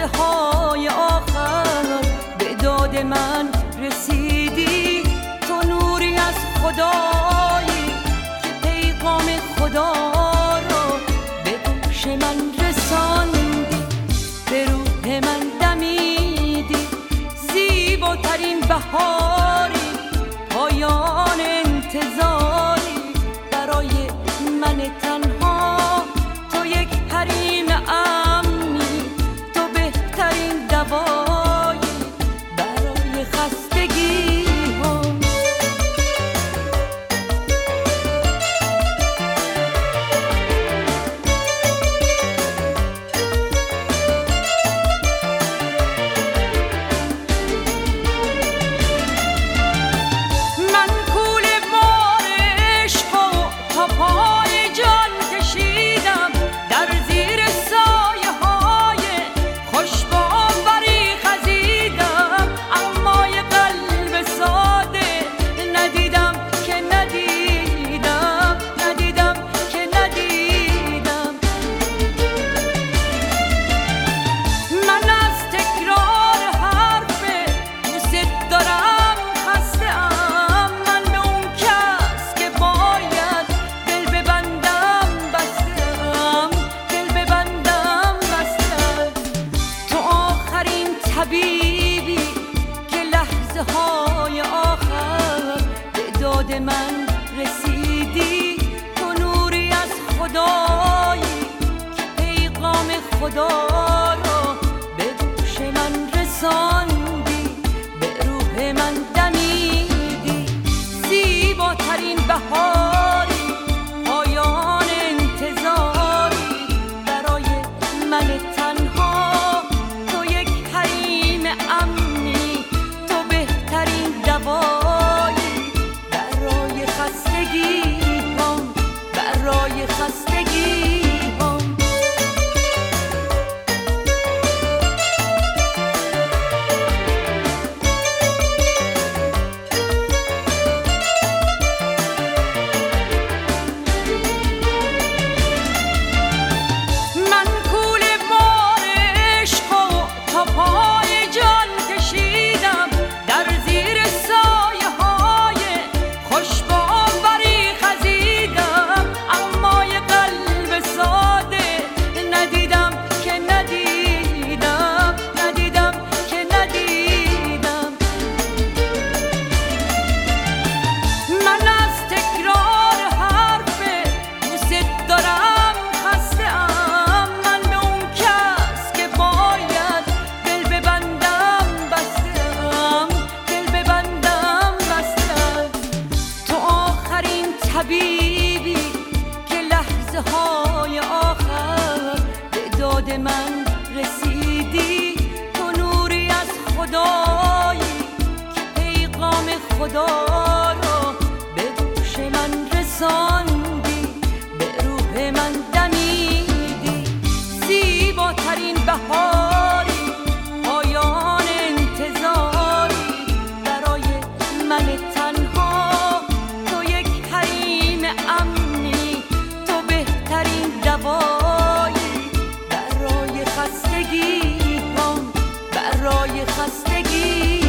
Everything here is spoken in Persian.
لحظه های آخر به داد من رسیدی. تو نوری از خدایی که پیغام خدا رو به گوش من رساندی، به روح من دمیدی. زیباترین بهاری، پایان انتظاری برای من تنها. تو یک حریم امنی، تو بهترین دوایی برای خستگی ها. من کوله بار عشق و تا پای جان کشیدم، در زیر سایه های خوشباوری خزیدم. اما یه قلب ساده ندیدم که ندیدم، ندیدم که ندیدم. من از تکرار حرف دوست دارم خسته ام. من به اون کس که باید دل ببندم بستم، دل ببندم بستم. تو آخرین طبیبی که لحظه های آخر به داد من رسیدی. تو نوری از خدایی که پیغام خدا رو به گوش من رساندی، به روح من دمیدی. زیباترین بهاری، پایان انتظاری برای من تنها. تو یک حریم امنی، تو بهترین دوایی برای خستگی هم، برای خستگی هم. من کوله بار عشق و تا پای جان کشیدم، در زیر سایه های خوشباوری خزیدم. اما یه قلب ساده ندیدم که ندیدم، ندیدم که ندیدم. من از تکرار حرف دوست دارم خسته ام. من به اون کس که باید دل ببندم بستم، دل ببندم بستم. تو آخرین طبیبی که لحظه های آخر به داد من رسیدی. تو نوری از خدایی که پیغام خدا رو به گوش من رساندی، به روح من دمیدی. زیباترین بهاری، پایان انتظاری برای من تنها. تو یک حریم امنی، تو بهترین دوایی برای خستگی هم، برای خستگی